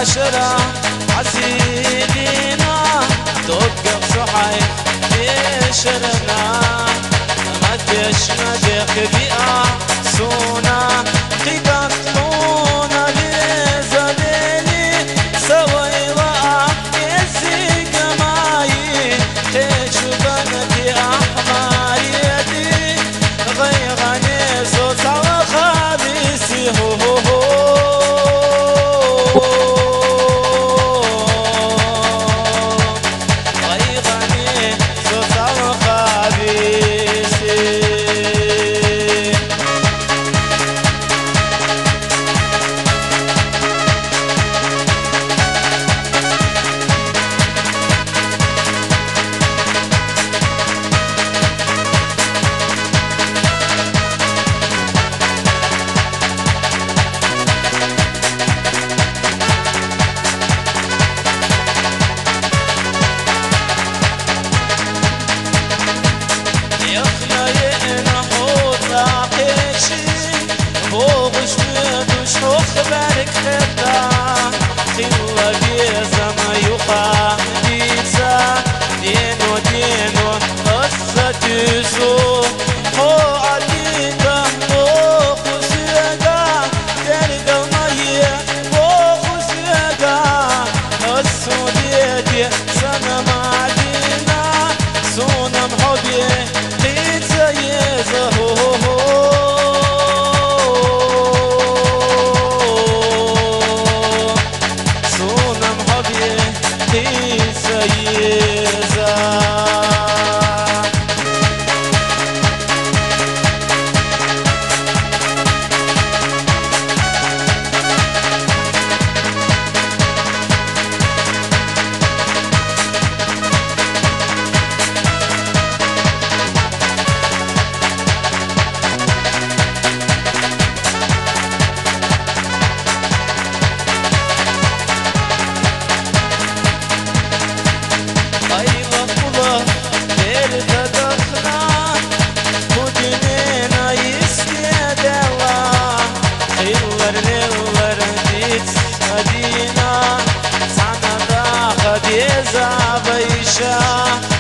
شرا عسيدينا توقف صحي يشرنا مدش مدق بيئة سونا قيقطلونا لزليلي سوي وقع يزيق ماي خيشو بنتي أحمر يدي غيغني صوت وخابيسي هو خبرك خدا خلا بيزا ما يقع ديزا دينو دينو قصة تزو هو عديدة هو خسيقا تلقى المية هو خسيقا السودية سنة معدينا سونا محبي قيت يزا هو مدينة سعنا داخل يزا بيشا